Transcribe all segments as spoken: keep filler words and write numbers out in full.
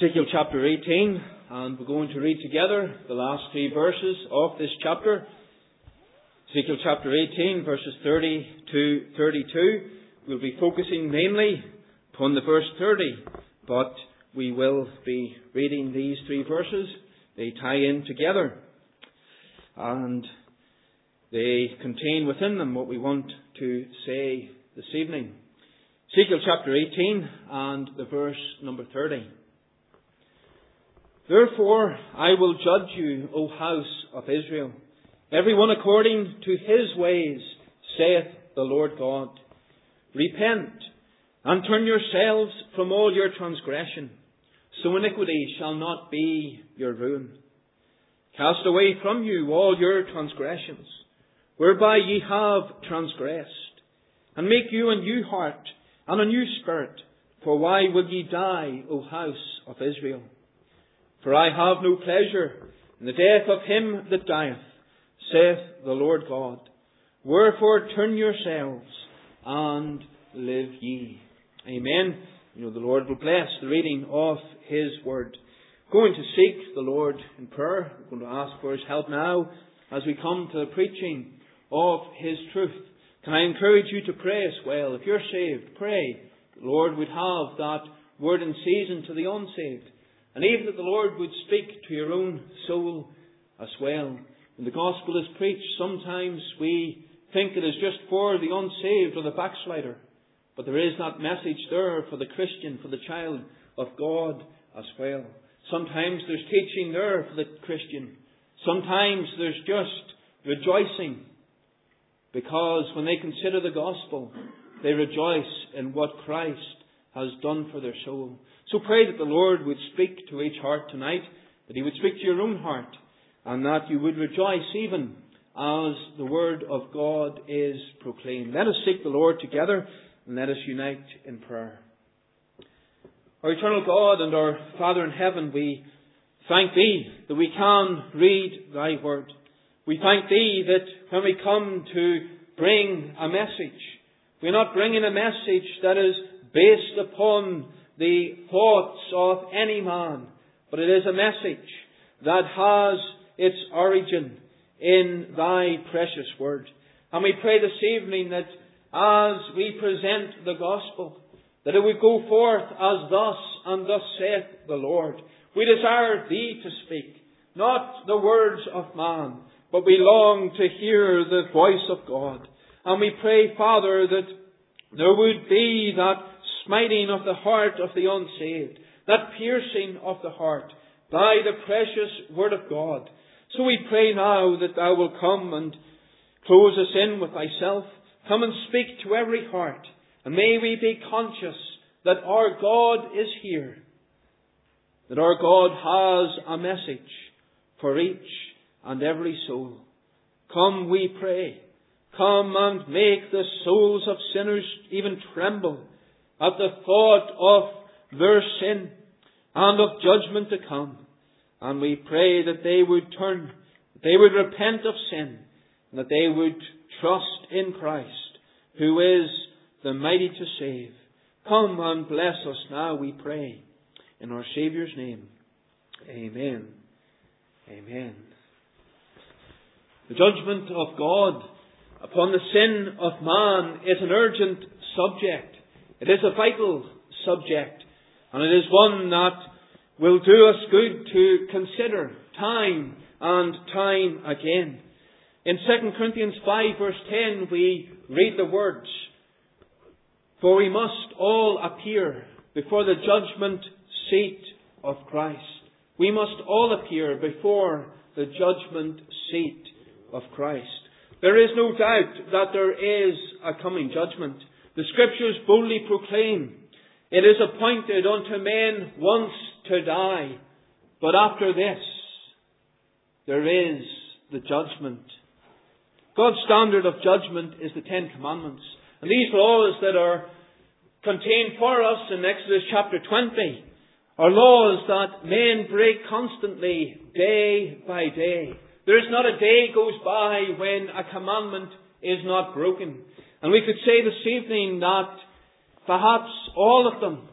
Ezekiel chapter eighteen, and we're going to read together the last three verses of this chapter. Ezekiel chapter eighteen, verses thirty to thirty-two. We'll be focusing mainly upon the verse thirty, but we will be reading these three verses. They tie in together, and they contain within them what we want to say this evening. Ezekiel chapter eighteen and the verse number thirty. Therefore I will judge you, O house of Israel, every one according to his ways, saith the Lord God. Repent, and turn yourselves from all your transgression, so iniquity shall not be your ruin. Cast away from you all your transgressions, whereby ye have transgressed, and make you a new heart and a new spirit. For why will ye die, O house of Israel? For I have no pleasure in the death of him that dieth, saith the Lord God. Wherefore turn yourselves and live ye. Amen. You know, the Lord will bless the reading of His Word. Going to seek the Lord in prayer. We're going to ask for His help now as we come to the preaching of His truth. Can I encourage you to pray as well? If you're saved, pray. The Lord would have that word in season to the unsaved. And even that the Lord would speak to your own soul as well. When the gospel is preached, sometimes we think it is just for the unsaved or the backslider. But there is that message there for the Christian, for the child of God as well. Sometimes there's teaching there for the Christian. Sometimes there's just rejoicing. Because when they consider the gospel, they rejoice in what Christ has done for their soul. So pray that the Lord would speak to each heart tonight, that He would speak to your own heart, and that you would rejoice even as the Word of God is proclaimed. Let us seek the Lord together, and let us unite in prayer. Our eternal God and our Father in heaven, we thank Thee that we can read Thy Word. We thank Thee that when we come to bring a message, we're not bringing a message that is based upon the thoughts of any man, but it is a message that has its origin in Thy precious Word. And we pray this evening that as we present the gospel, that it would go forth as thus and thus saith the Lord. We desire Thee to speak, not the words of man, but we long to hear the voice of God. And we pray, Father, that there would be that smiting of the heart of the unsaved, that piercing of the heart by the precious Word of God. So we pray now that Thou will come and close us in with Thyself. Come and speak to every heart. And may we be conscious that our God is here. That our God has a message for each and every soul. Come, we pray. Come and make the souls of sinners even tremble at the thought of their sin and of judgment to come. And we pray that they would turn, that they would repent of sin, and that they would trust in Christ, who is the mighty to save. Come and bless us now, we pray, in our Saviour's name. Amen. Amen. The judgment of God upon the sin of man is an urgent subject. It is a vital subject, and it is one that will do us good to consider time and time again. In Second Corinthians five verse ten we read the words, For we must all appear before the judgment seat of Christ. We must all appear before the judgment seat of Christ. There is no doubt that there is a coming judgment. The Scriptures boldly proclaim, It is appointed unto men once to die, but after this there is the judgment. God's standard of judgment is the Ten Commandments. And these laws that are contained for us in Exodus chapter twenty are laws that men break constantly, day by day. There is not a day goes by when a commandment is not broken. And we could say this evening that perhaps all of them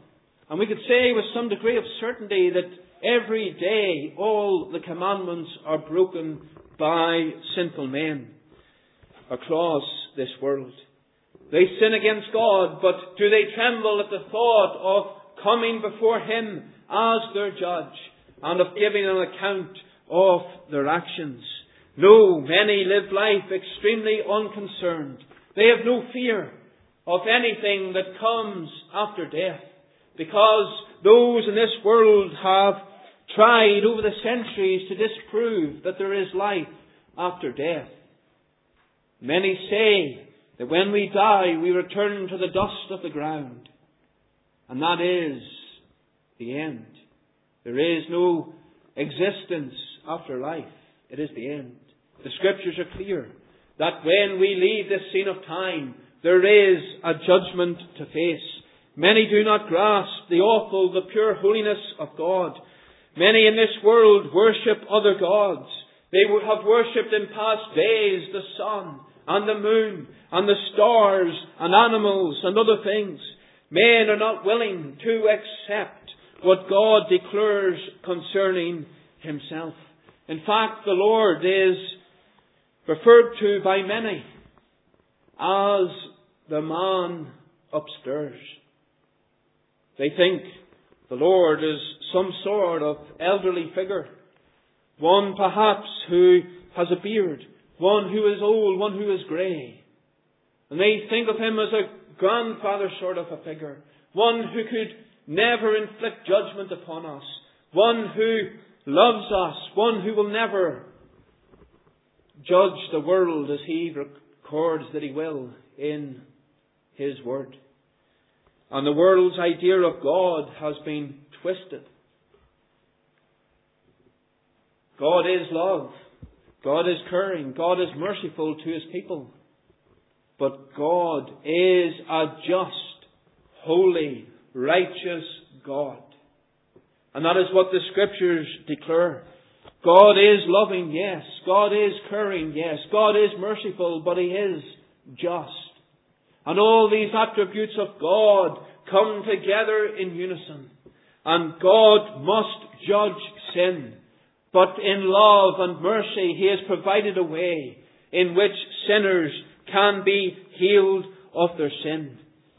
And we could say with some degree of certainty that every day all the commandments are broken by sinful men across this world. They sin against God, but do they tremble at the thought of coming before Him as their judge and of giving an account of their actions? No, many live life extremely unconcerned. They have no fear of anything that comes after death, because those in this world have tried over the centuries to disprove that there is life after death. Many say that when we die, we return to the dust of the ground, and that is the end. There is no existence after life. It is the end. The Scriptures are clear that when we leave this scene of time, there is a judgment to face. Many do not grasp the awful, the pure holiness of God. Many in this world worship other gods. They would have worshipped in past days the sun and the moon and the stars and animals and other things. Men are not willing to accept what God declares concerning Himself. In fact, the Lord is referred to by many as the man upstairs. They think the Lord is some sort of elderly figure, one perhaps who has a beard, one who is old, one who is grey. And they think of Him as a grandfather sort of a figure, one who could never inflict judgment upon us, one who loves us, one who will never judge the world as He records that He will in His Word. And the world's idea of God has been twisted. God is love. God is caring. God is merciful to His people. But God is a just, holy, righteous God. And that is what the Scriptures declare. God is loving, yes. God is caring, yes. God is merciful, but He is just. And all these attributes of God come together in unison. And God must judge sin. But in love and mercy He has provided a way in which sinners can be healed of their sin.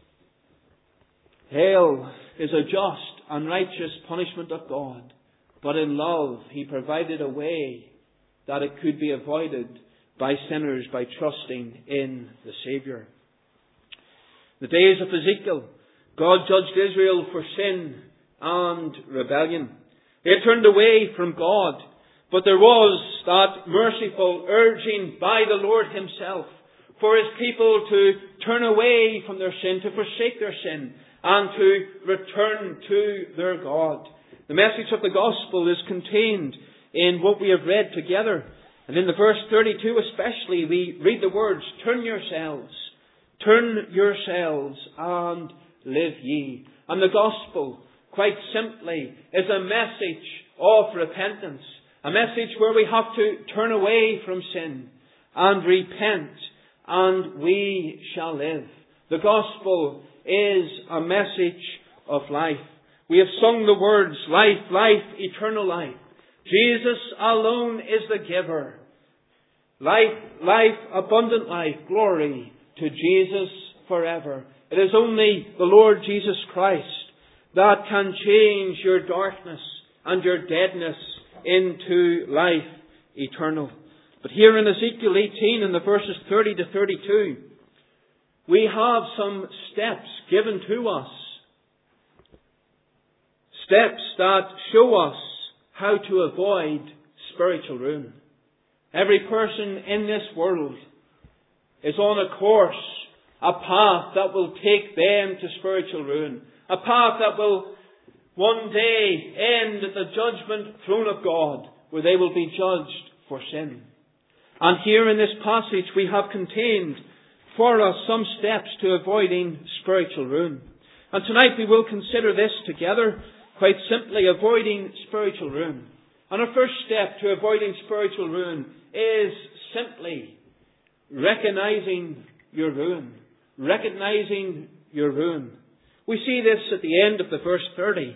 Hell is a just and righteous punishment of God. But in love He provided a way that it could be avoided by sinners by trusting in the Saviour. The days of Ezekiel, God judged Israel for sin and rebellion. They turned away from God, but there was that merciful urging by the Lord Himself for His people to turn away from their sin, to forsake their sin, and to return to their God. The message of the gospel is contained in what we have read together. And in the verse thirty-two especially, we read the words, "Turn yourselves, turn yourselves and live ye." And the gospel, quite simply, is a message of repentance. A message where we have to turn away from sin and repent, and we shall live. The gospel is a message of life. We have sung the words, life, life, eternal life. Jesus alone is the giver. Life, life, abundant life, glory to Jesus forever. It is only the Lord Jesus Christ that can change your darkness and your deadness into life eternal. But here in Ezekiel eighteen, in the verses thirty to thirty-two, we have some steps given to us. Steps that show us how to avoid spiritual ruin. Every person in this world is on a course, a path that will take them to spiritual ruin. A path that will one day end at the judgment throne of God, where they will be judged for sin. And here in this passage we have contained for us some steps to avoiding spiritual ruin. And tonight we will consider this together, quite simply, avoiding spiritual ruin. And our first step to avoiding spiritual ruin is simply recognizing your ruin. Recognizing your ruin. We see this at the end of the verse thirty.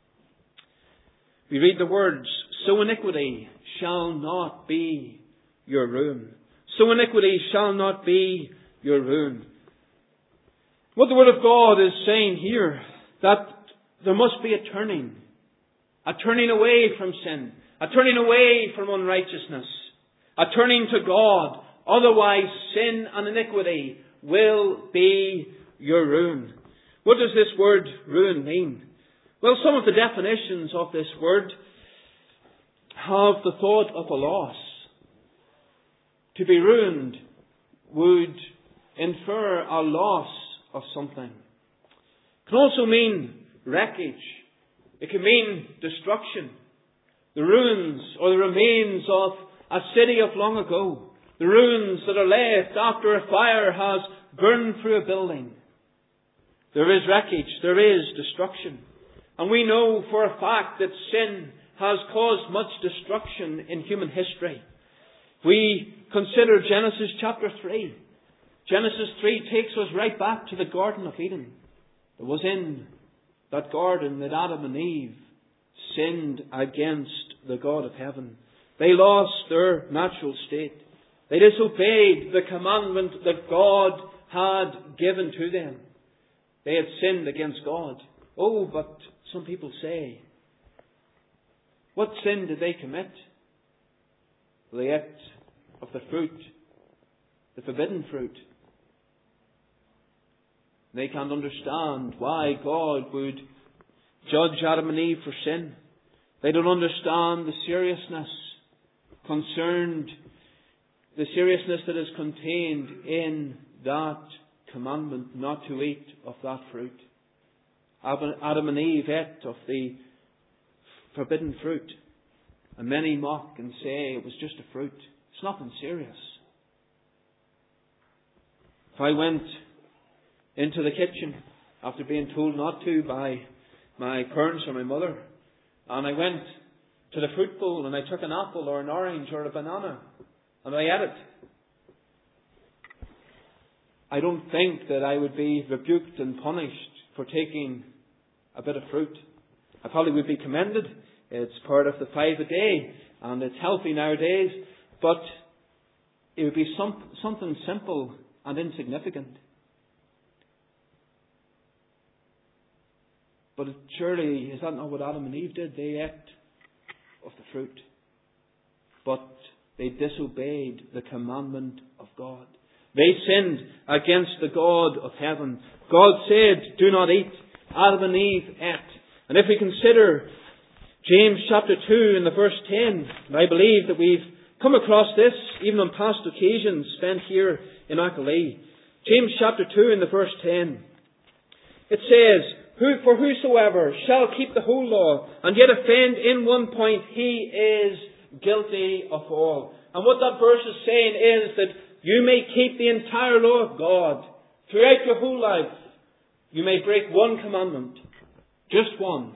We read the words, "So iniquity shall not be your ruin." So iniquity shall not be your ruin. What the Word of God is saying here, that there must be a turning. A turning away from sin. A turning away from unrighteousness. A turning to God. Otherwise, sin and iniquity will be your ruin. What does this word ruin mean? Well, some of the definitions of this word have the thought of a loss. To be ruined would infer a loss of something. It can also mean wreckage. It can mean destruction. The ruins or the remains of a city of long ago. The ruins that are left after a fire has burned through a building. There is wreckage. There is destruction. And we know for a fact that sin has caused much destruction in human history. We consider Genesis chapter three. Genesis three takes us right back to the Garden of Eden. It was in that garden that Adam and Eve sinned against the God of heaven. They lost their natural state. They disobeyed the commandment that God had given to them. They had sinned against God. Oh, but some people say, what sin did they commit? They ate of the fruit, the forbidden fruit. They can't understand why God would judge Adam and Eve for sin. They don't understand the seriousness concerned, the seriousness that is contained in that commandment not to eat of that fruit. Adam and Eve ate of the forbidden fruit. And many mock and say it was just a fruit. It's nothing serious. If I went into the kitchen after being told not to by my parents or my mother, and I went to the fruit bowl and I took an apple or an orange or a banana and I ate it, I don't think that I would be rebuked and punished for taking a bit of fruit. I probably would be commended. It's part of the five a day and it's healthy nowadays, but it would be some, something simple and insignificant. But surely, is that not what Adam and Eve did? They ate of the fruit. But they disobeyed the commandment of God. They sinned against the God of heaven. God said, do not eat. Adam and Eve ate. And if we consider James chapter two in the verse ten, and I believe that we've come across this even on past occasions spent here in Achilee. James chapter two in the verse ten. It says, Who, for whosoever shall keep the whole law, and yet offend in one point, he is guilty of all. And what that verse is saying is that you may keep the entire law of God. Throughout your whole life, you may break one commandment. Just one.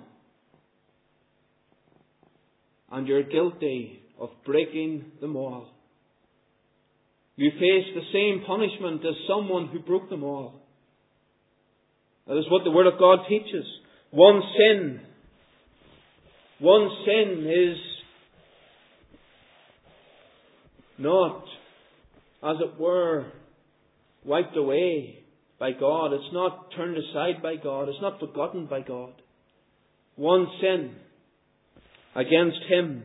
And you're guilty of breaking them all. You face the same punishment as someone who broke them all. That is what the Word of God teaches. One sin. One sin is not, as it were, wiped away by God. It's not turned aside by God. It's not forgotten by God. One sin against Him.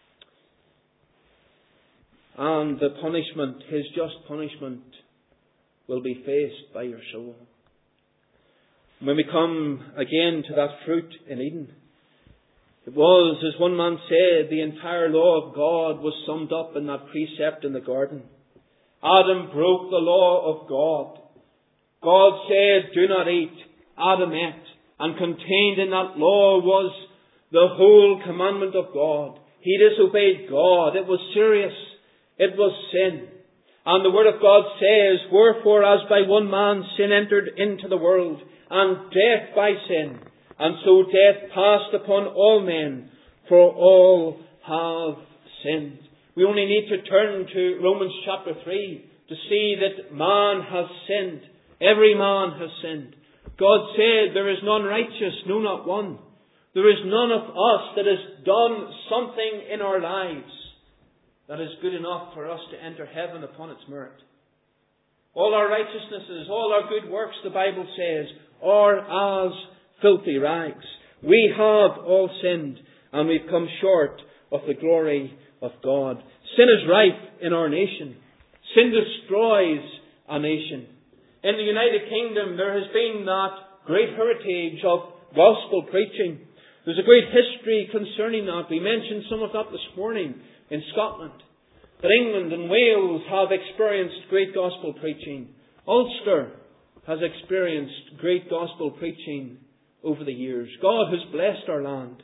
And the punishment, His just punishment, will be faced by your soul. When we come again to that fruit in Eden, it was, as one man said, the entire law of God was summed up in that precept in the garden. Adam broke the law of God. God said, do not eat. Adam ate. And contained in that law was the whole commandment of God. He disobeyed God. It was serious. It was sin. And the Word of God says, wherefore as by one man sin entered into the world, and death by sin, and so death passed upon all men, for all have sinned. We only need to turn to Romans chapter three to see that man has sinned. Every man has sinned. God said, there is none righteous, no, not one. There is none of us that has done something in our lives that is good enough for us to enter heaven upon its merit. All our righteousnesses, all our good works, the Bible says, are as filthy rags. We have all sinned, and we've come short of the glory of God. Sin is rife in our nation. Sin destroys a nation. In the United Kingdom, there has been that great heritage of gospel preaching. There's a great history concerning that. We mentioned some of that this morning in Scotland. That England and Wales have experienced great gospel preaching. Ulster has experienced great gospel preaching over the years. God has blessed our land.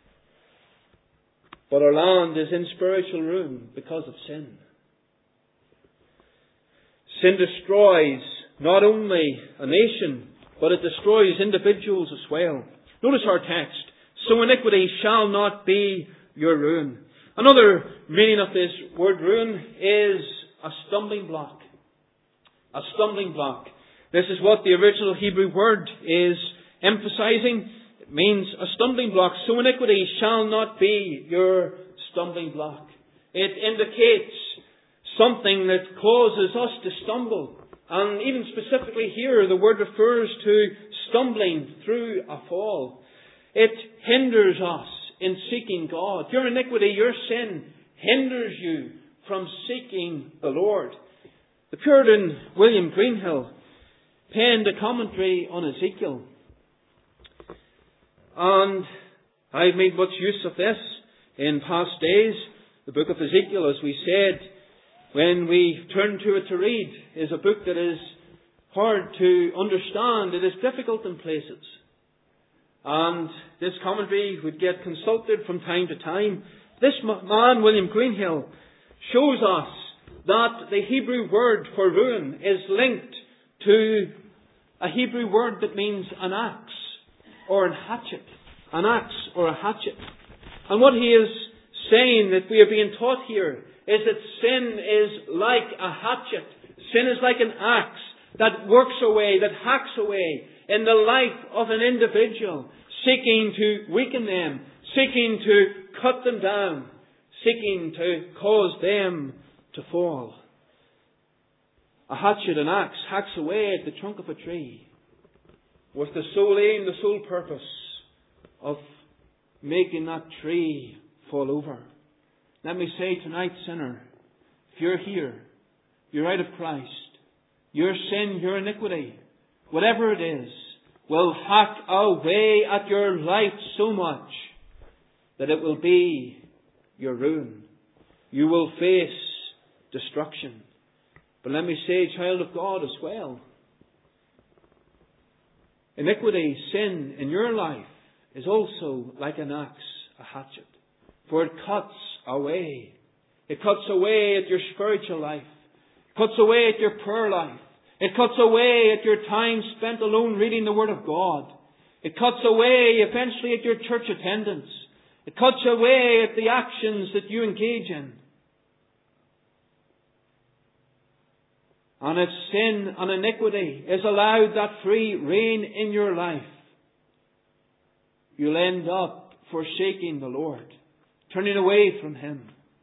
But our land is in spiritual ruin because of sin. Sin destroys not only a nation, but it destroys individuals as well. Notice our text. So iniquity shall not be your ruin. Another meaning of this word ruin is a stumbling block. A stumbling block. This is what the original Hebrew word is emphasizing. It means a stumbling block. So iniquity shall not be your stumbling block. It indicates something that causes us to stumble. And even specifically here, the word refers to stumbling through a fall. It hinders us in seeking God. Your iniquity, your sin, hinders you from seeking the Lord. The Puritan William Greenhill penned a commentary on Ezekiel. And I've made much use of this in past days. The book of Ezekiel, as we said, when we turn to it to read, is a book that is hard to understand. It is difficult in places. And this commentary would get consulted from time to time. This man, William Greenhill, shows us that the Hebrew word for ruin is linked to a Hebrew word that means an axe or a hatchet. An axe or a hatchet. And what he is saying that we are being taught here is that sin is like a hatchet. Sin is like an axe that works away, that hacks away in the life of an individual, seeking to weaken them, seeking to cut them down, seeking to cause them to fall. A hatchet, an axe, hacks away at the trunk of a tree with the sole aim, the sole purpose of making that tree fall over. Let me say tonight, sinner, if you're here, you're out of Christ, your sin, your iniquity, whatever it is, will hack away at your life so much that it will be your ruin. You will face destruction. But let me say, child of God, as well, iniquity, sin in your life is also like an axe, a hatchet. For it cuts away. It cuts away at your spiritual life. It cuts away at your prayer life. It cuts away at your time spent alone reading the Word of God. It cuts away eventually at your church attendance. It cuts away at the actions that you engage in. And if sin and iniquity is allowed that free reign in your life, you'll end up forsaking the Lord, turning away from Him.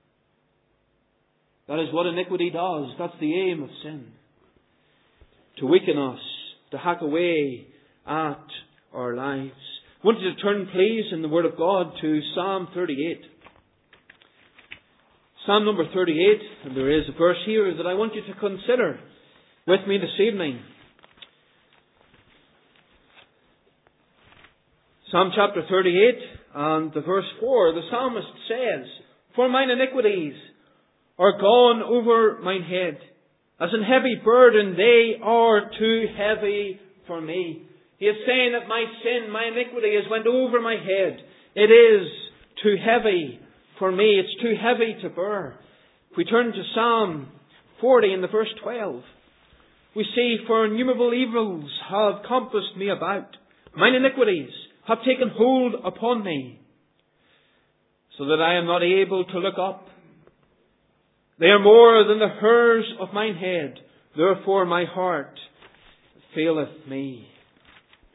That is what iniquity does. That's the aim of sin. To weaken us, to hack away at our lives. I want you to turn, please, in the Word of God to Psalm thirty-eight. Psalm number thirty-eight, and there is a verse here that I want you to consider with me this evening. Psalm chapter thirty-eight and the verse four, the psalmist says, "For mine iniquities are gone over mine head. As an heavy burden, they are too heavy for me." He is saying that my sin, my iniquity has went over my head. It is too heavy for me. It's too heavy to bear. If we turn to Psalm forty in the verse twelve, we see, "For innumerable evils have compassed me about. Mine iniquities have taken hold upon me, so that I am not able to look up. They are more than the hairs of mine head. Therefore my heart faileth me."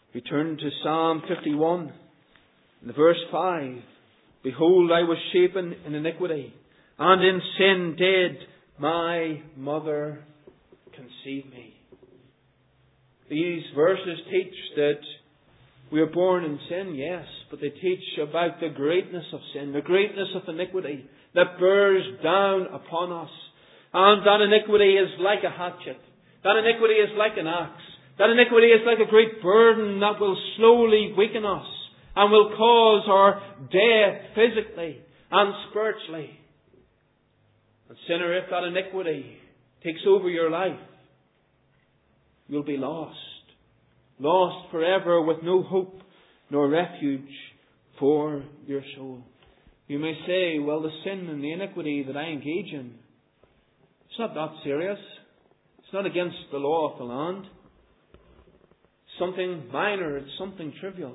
We turn to Psalm fifty-one, in the verse five. Behold, I was shapen in iniquity, and in sin did my mother conceive me. These verses teach that we are born in sin, yes, but they teach about the greatness of sin, the greatness of iniquity that bears down upon us. And that iniquity is like a hatchet. That iniquity is like an axe. That iniquity is like a great burden that will slowly weaken us and will cause our death physically and spiritually. And sinner, if that iniquity takes over your life, you'll be lost. Lost forever with no hope nor refuge for your soul. You may say, well, the sin and the iniquity that I engage in, it's not that serious. It's not against the law of the land. It's something minor. It's something trivial.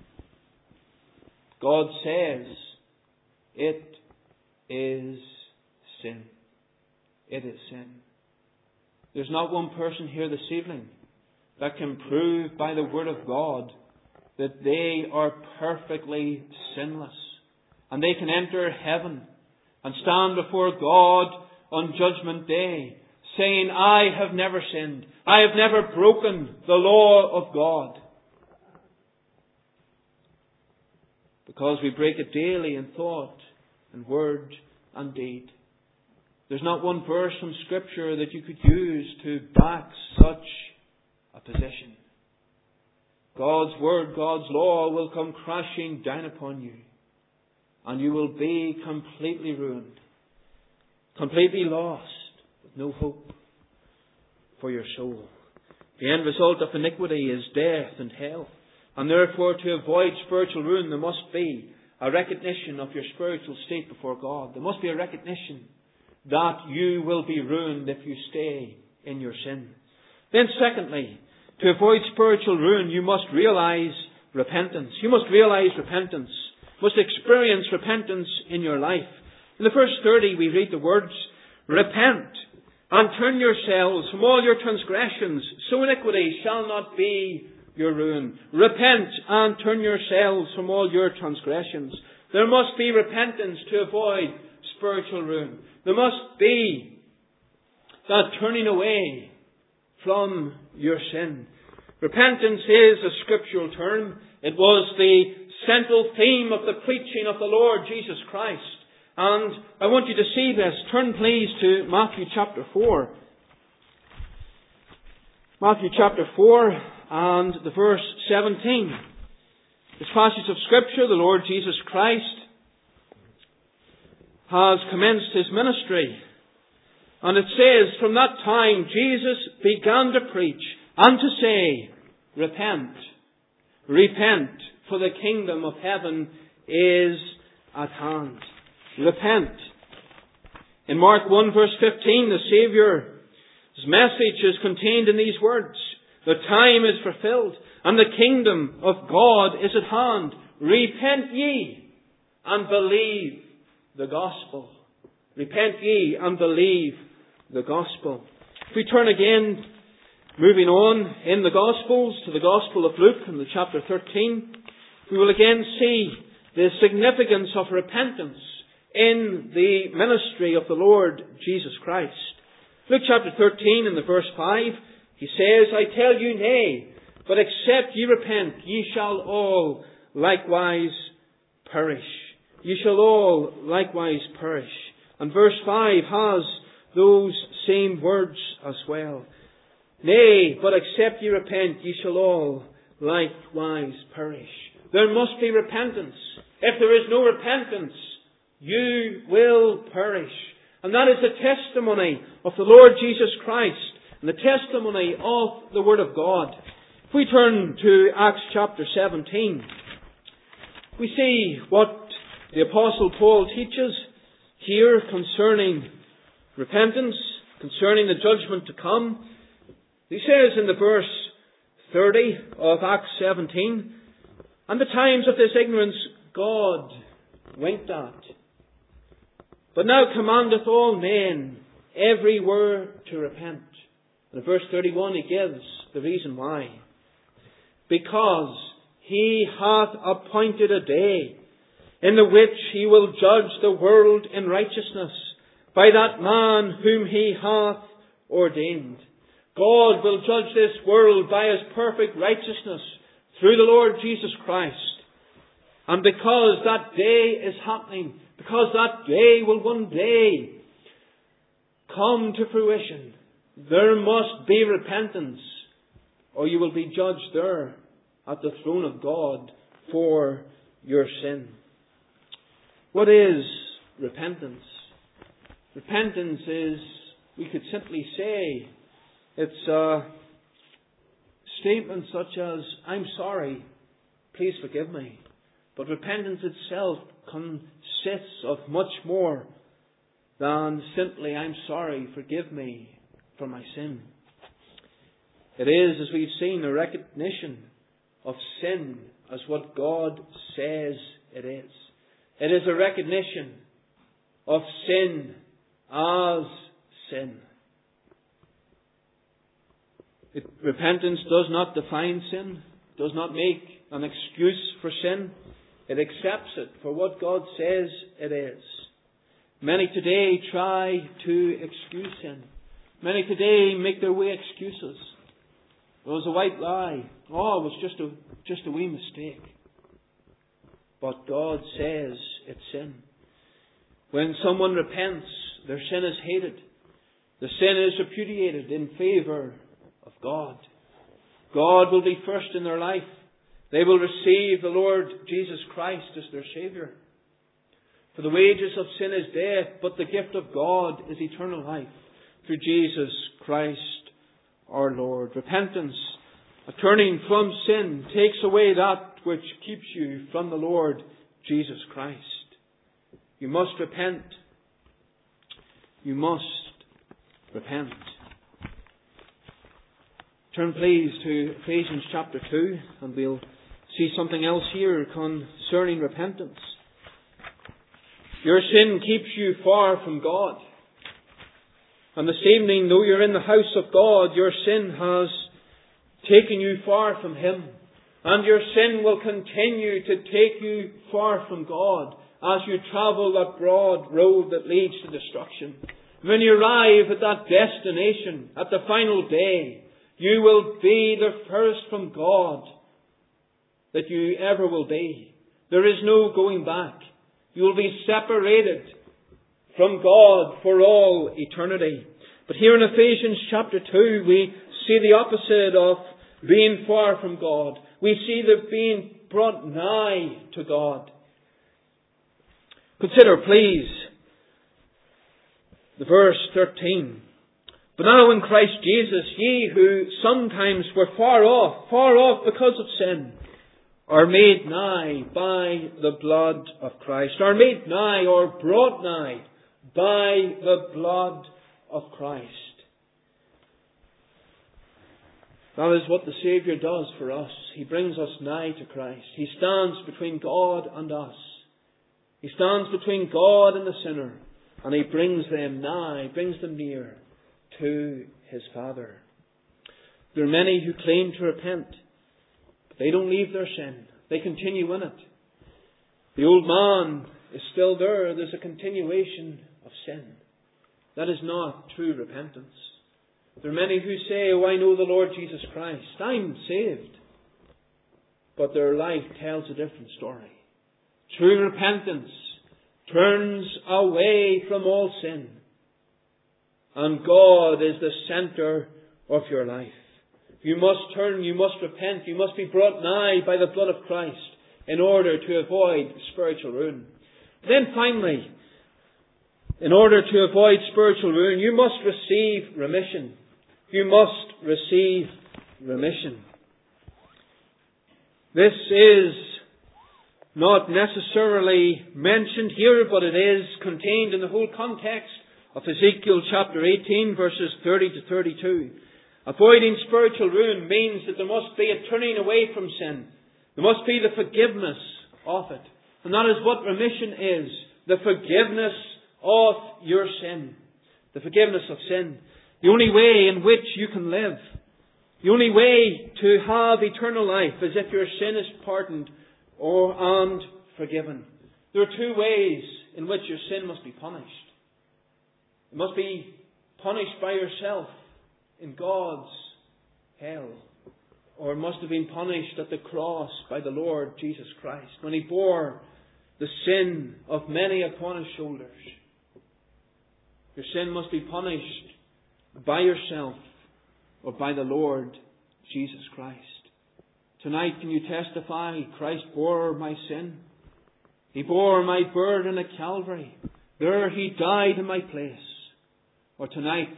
God says it is sin. It is sin. There's not one person here this evening that can prove by the Word of God that they are perfectly sinless. And they can enter heaven and stand before God on Judgment Day saying, I have never sinned. I have never broken the law of God. Because we break it daily in thought and word and deed. There's not one verse from Scripture that you could use to back such a position. God's Word, God's law will come crashing down upon you. And you will be completely ruined. Completely lost. With no hope for your soul. The end result of iniquity is death and hell. And therefore, to avoid spiritual ruin, there must be a recognition of your spiritual state before God. There must be a recognition that you will be ruined if you stay in your sin. Then secondly, to avoid spiritual ruin, you must realize repentance. You must realize repentance. You must experience repentance in your life. In the verse thirty, we read the words, repent and turn yourselves from all your transgressions, so iniquity shall not be your ruin. Repent and turn yourselves from all your transgressions. There must be repentance to avoid spiritual ruin. There must be that turning away from your sin. Repentance is a scriptural term. It was the central theme of the preaching of the Lord Jesus Christ. And I want you to see this. Turn please to Matthew chapter four. Matthew chapter four and the verse seventeen. This passage of Scripture, the Lord Jesus Christ has commenced His ministry. And it says, from that time Jesus began to preach and to say, repent, repent, for the kingdom of heaven is at hand. Repent. In Mark one verse fifteen, the Saviour's message is contained in these words. The time is fulfilled and the kingdom of God is at hand. Repent ye and believe the gospel. Repent ye and believe the gospel. If we turn again, moving on in the Gospels to the Gospel of Luke in the chapter thirteen, we will again see the significance of repentance in the ministry of the Lord Jesus Christ. Luke chapter thirteen in the verse five, He says, I tell you nay, but except ye repent, ye shall all likewise perish. Ye shall all likewise perish. And verse five has those same words as well. Nay, but except ye repent, ye shall all likewise perish. There must be repentance. If there is no repentance, you will perish. And that is the testimony of the Lord Jesus Christ and the testimony of the Word of God. If we turn to Acts chapter seventeen, we see what the Apostle Paul teaches here concerning repentance, concerning the judgment to come. He says in the verse thirty of Acts seventeen, and the times of this ignorance God winked at, but now commandeth all men everywhere to repent. And in verse thirty-one he gives the reason why. because He hath appointed a day in the which He will judge the world in righteousness by that man whom He hath ordained. God will judge this world by His perfect righteousness through the Lord Jesus Christ. And because that day is happening, because that day will one day come to fruition, there must be repentance, or you will be judged there at the throne of God for your sin. What is repentance? Repentance is, we could simply say, it's a statement such as, I'm sorry, please forgive me. But repentance itself consists of much more than simply, I'm sorry, forgive me for my sin. It is, as we've seen, a recognition of sin as what God says it is. It is a recognition of sin as sin. It, repentance does not define sin, does not make an excuse for sin. It accepts it for what God says it is. Many today try to excuse sin. Many today make their way excuses. It was a white lie. Oh, it was just a, just a wee mistake. But God says it's sin. When someone repents, their sin is hated. The sin is repudiated in favour of God. God will be first in their life. They will receive the Lord Jesus Christ as their Saviour. For the wages of sin is death, but the gift of God is eternal life through Jesus Christ our Lord. Repentance, a turning from sin, takes away that which keeps you from the Lord Jesus Christ. You must repent. You must repent. Turn please to Ephesians chapter two, and we'll see something else here concerning repentance. Your sin keeps you far from God. And this evening, though you're in the house of God, your sin has taken you far from Him. And your sin will continue to take you far from God as you travel that broad road that leads to destruction. When you arrive at that destination, at the final day, you will be the first from God that you ever will be. There is no going back. You will be separated from God for all eternity. But here in Ephesians chapter two, we see the opposite of being far from God. We see the being brought nigh to God. Consider, please, the verse thirteen. But now in Christ Jesus, ye who sometimes were far off, far off because of sin, are made nigh by the blood of Christ. Are made nigh or brought nigh by the blood of Christ. That is what the Saviour does for us. He brings us nigh to Christ. He stands between God and us. He stands between God and the sinner, and He brings them nigh, brings them near to His Father. There are many who claim to repent, but they don't leave their sin. They continue in it. The old man is still there. There's a continuation of sin. That is not true repentance. There are many who say, oh, I know the Lord Jesus Christ. I'm saved. But their life tells a different story. True repentance turns away from all sin. And God is the centre of your life. You must turn, you must repent, you must be brought nigh by the blood of Christ in order to avoid spiritual ruin. Then finally, in order to avoid spiritual ruin, you must receive remission. You must receive remission. This is not necessarily mentioned here, but it is contained in the whole context of Ezekiel chapter eighteen, verses thirty to thirty-two. Avoiding spiritual ruin means that there must be a turning away from sin. There must be the forgiveness of it. And that is what remission is. The forgiveness of your sin. The forgiveness of sin. The only way in which you can live The only way to have eternal life is if your sin is pardoned or and forgiven. There are two ways in which your sin must be punished. It must be punished by yourself in God's hell, or it must have been punished at the cross by the Lord Jesus Christ when He bore the sin of many upon His shoulders. Your sin must be punished by yourself or by the Lord Jesus Christ. Tonight, can you testify, Christ bore my sin? He bore my burden at Calvary. There He died in my place. Or tonight,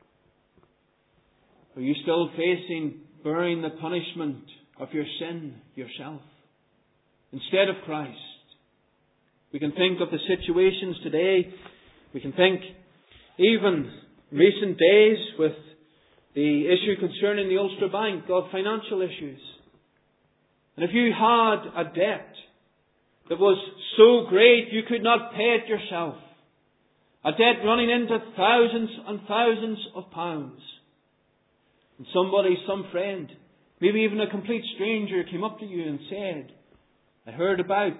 are you still facing bearing the punishment of your sin yourself instead of Christ? We can think of the situations today. We can think even recent days with the issue concerning the Ulster Bank of financial issues. And if you had a debt that was so great you could not pay it yourself, a debt running into thousands and thousands of pounds, and somebody, some friend, maybe even a complete stranger came up to you and said, I heard about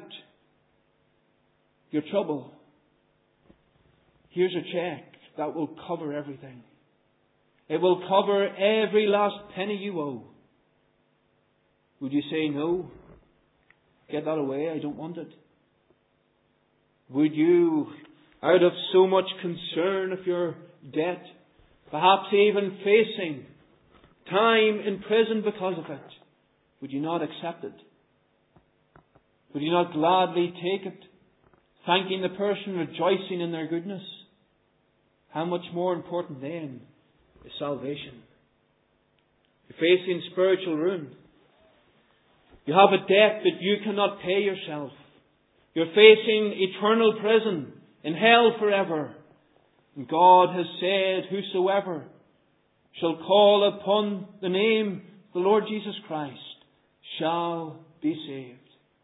your trouble. Here's a check that will cover everything. It will cover every last penny you owe. Would you say no? Get that away, I don't want it. Would you, out of so much concern of your debt, perhaps even facing time in prison because of it, would you not accept it? Would you not gladly take it, thanking the person, rejoicing in their goodness? How much more important then is salvation? You're facing spiritual ruin. You have a debt that you cannot pay yourself. You're facing eternal prison in hell forever. And God has said, whosoever shall call upon the name of the Lord Jesus Christ shall be saved.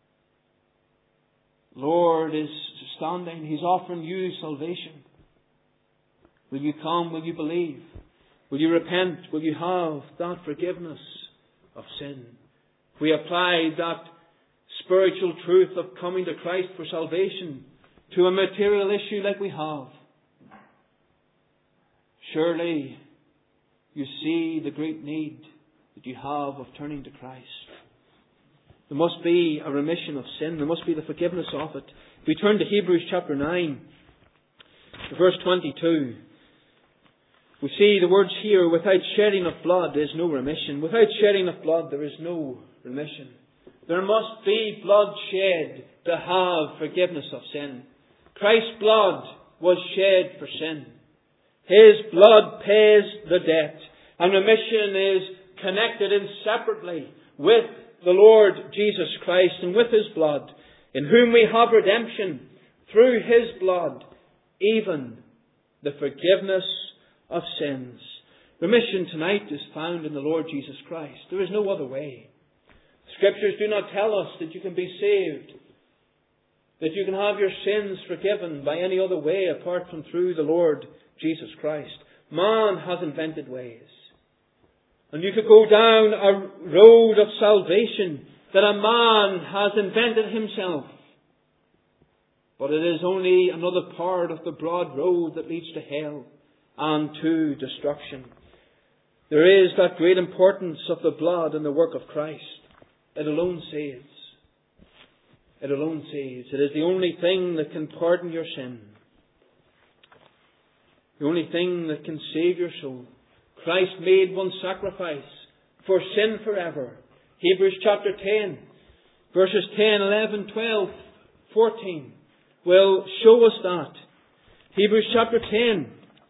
Lord is standing. He's offering you salvation. Will you come? Will you believe? Will you repent? Will you have that forgiveness of sin? If we apply that spiritual truth of coming to Christ for salvation to a material issue like we have, surely you see the great need that you have of turning to Christ. There must be a remission of sin. There must be the forgiveness of it. If we turn to Hebrews chapter nine, verse twenty-two, we see the words here, without shedding of blood there is no remission. Without shedding of blood there is no remission. There must be blood shed to have forgiveness of sin. Christ's blood was shed for sin. His blood pays the debt. And remission is connected inseparably with the Lord Jesus Christ and with His blood, in whom we have redemption through His blood, even the forgiveness of sins. Remission tonight is found in the Lord Jesus Christ. There is no other way. Scriptures do not tell us that you can be saved, that you can have your sins forgiven by any other way apart from through the Lord Jesus Christ. Man has invented ways. And you could go down a road of salvation that a man has invented himself. But it is only another part of the broad road that leads to hell and to destruction. There is that great importance of the blood and the work of Christ. It alone saves. It alone saves. It is the only thing that can pardon your sin. The only thing that can save your soul. Christ made one sacrifice for sin forever. Hebrews chapter ten, verses ten, eleven, twelve, fourteen will show us that. Hebrews chapter ten,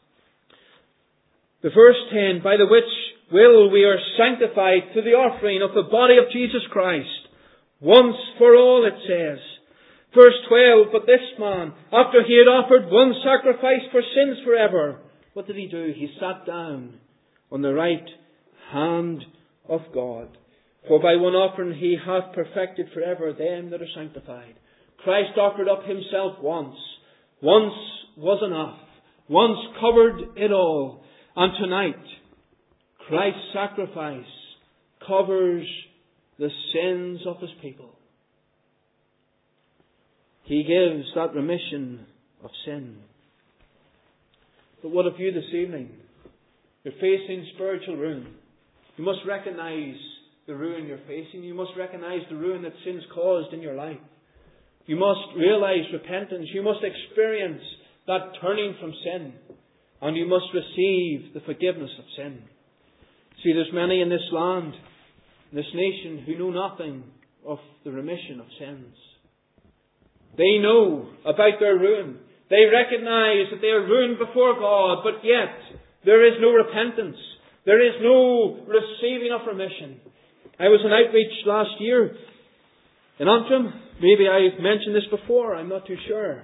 the verse ten, by the which will we are sanctified through the offering of the body of Jesus Christ, once for all, it says. Verse twelve, but this man, after he had offered one sacrifice for sins forever, what did he do? He sat down on the right hand of God. For by one offering he hath perfected forever them that are sanctified. Christ offered up himself once. Once was enough. Once covered it all. And tonight, Christ's sacrifice covers the sins of His people. He gives that remission of sin. But what of you this evening? You're facing spiritual ruin. You must recognize the ruin you're facing. You must recognize the ruin that sin's caused in your life. You must realize repentance. You must experience that turning from sin. And you must receive the forgiveness of sin. See, there's many in this land, in this nation, who know nothing of the remission of sins. They know about their ruin. They recognize that they are ruined before God, but yet there is no repentance. There is no receiving of remission. I was on outreach last year in Antrim. Maybe I've mentioned this before, I'm not too sure.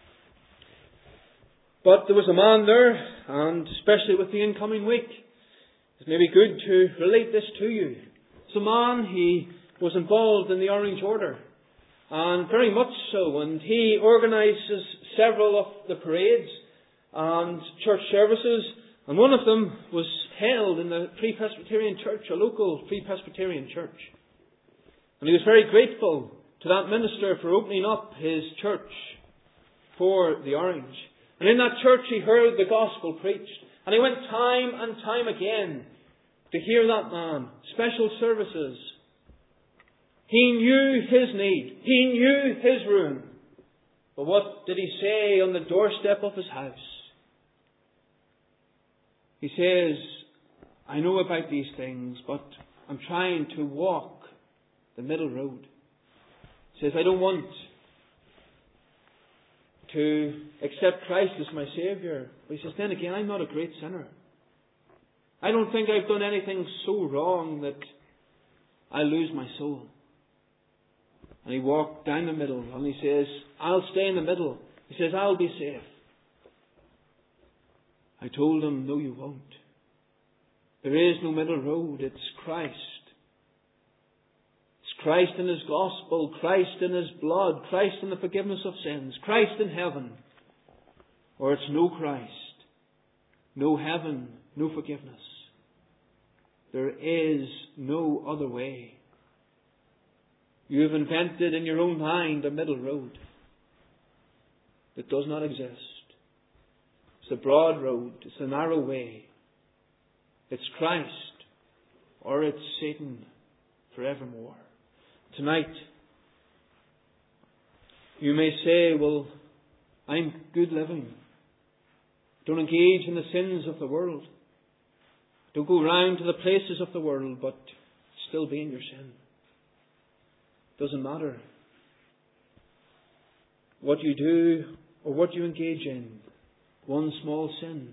But there was a man there, and especially with the incoming week, it's maybe good to relate this to you. It's a man, he was involved in the Orange Order, and very much so, and he organises several of the parades and church services, and one of them was held in the Free Presbyterian Church, a local Free Presbyterian church. And he was very grateful to that minister for opening up his church for the Orange. And in that church he heard the gospel preached. And he went time and time again to hear that man. Special services. He knew his need. He knew his ruin. But what did he say on the doorstep of his house? He says, I know about these things, but I'm trying to walk the middle road. He says, I don't want to accept Christ as my Saviour. But he says, then again, I'm not a great sinner. I don't think I've done anything so wrong that I lose my soul. And he walked down the middle and he says, I'll stay in the middle. He says, I'll be safe. I told him, no, you won't. There is no middle road. It's Christ. It's Christ in His gospel, Christ in His blood, Christ in the forgiveness of sins, Christ in heaven. Or it's no Christ, no heaven, no forgiveness. There is no other way. You have invented in your own mind a middle road that does not exist. It's the broad road. It's the narrow way. It's Christ or it's Satan forevermore. Tonight, you may say, well, I'm good living. Don't engage in the sins of the world. Don't go round to the places of the world, but still be in your sin. Doesn't matter what you do or what you engage in. One small sin.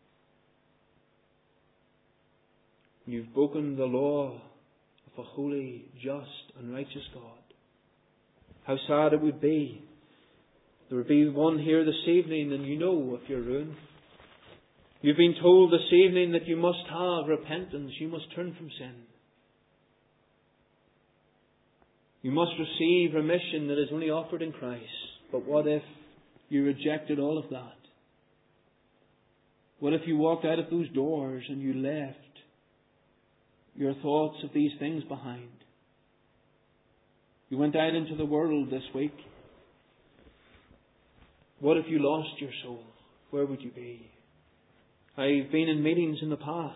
You've broken the law of a holy, just and righteous God. How sad it would be. There would be one here this evening and you know of your ruin. You've been told this evening that you must have repentance. You must turn from sin. You must receive remission that is only offered in Christ. But what if you rejected all of that? What if you walked out of those doors and you left your thoughts of these things behind? You went out into the world this week. What if you lost your soul? Where would you be? I've been in meetings in the past.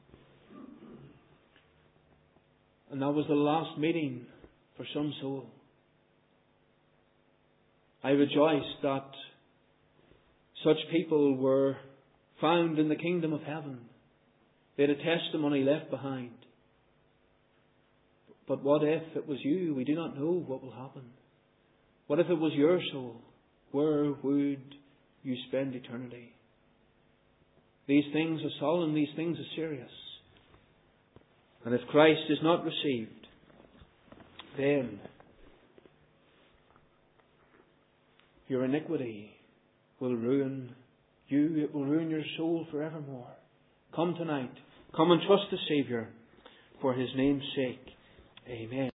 And that was the last meeting for some soul. I rejoiced that such people were found in the kingdom of heaven. They had a testimony left behind. But what if it was you? We do not know what will happen. What if it was your soul? Where would you spend eternity? These things are solemn, these things are serious. And if Christ is not received, then your iniquity will ruin you. It will ruin your soul forevermore. Come tonight. Come and trust the Saviour for His name's sake. Amen.